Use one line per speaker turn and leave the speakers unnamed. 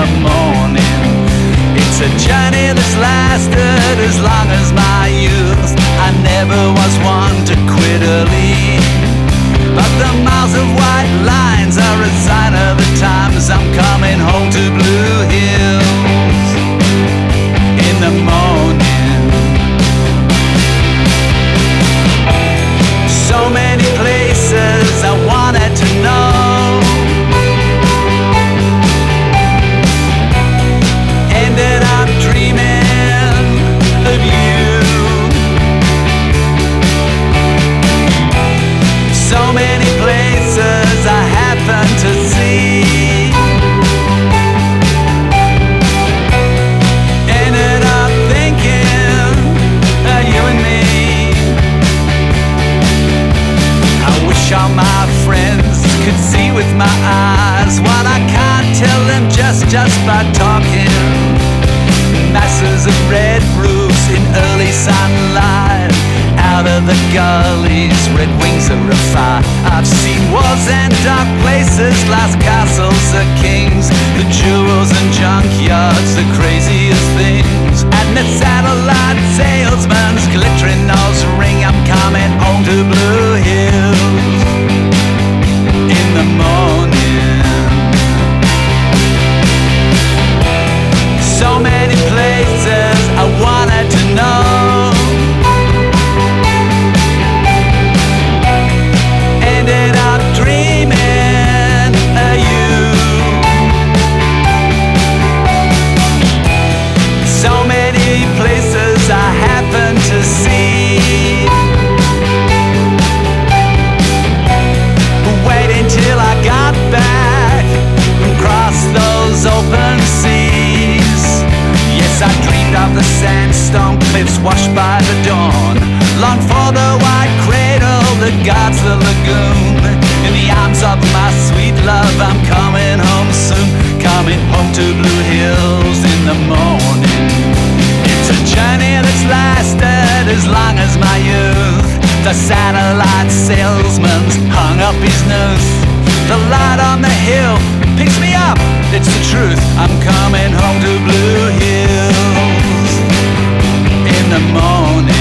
the morning. It's a journey that's lasted as long as my youth. I never was one to quit early, but the miles of white lines are a sign of the times I'm coming home to Blue Hills in the morning. So many places I wanted to know, ended up dreaming of you. So many places I happened to see, ended up thinking of you and me. I wish all my friends could see with my eyes what I can't tell them just by talking. Masses of red roofs in early sunlight, out of the gullies, red wings of a fire. I've seen wars and dark places, lost castles of kings, the jewels and junkyards, the craziest things. And the satellite salesman's glittering nose ring. I'm coming home to Blue Hills in the morning. So many places I wanted to know, ended up dreaming of you. So many places I happened to see, wait until I got back and crossed those open seas. Yes, I dreamed of the sandstone cliffs washed by the dawn, longed for the white cradle that guards the lagoon. In the arms of my sweet love, I'm coming home soon, coming home to Blue Hills in the morning. It's a journey that's lasted as long as my youth. The satellite salesman's hung up his noose. The light on the hill picks me up, it's the truth. I'm coming home to Blue Hills in the morning.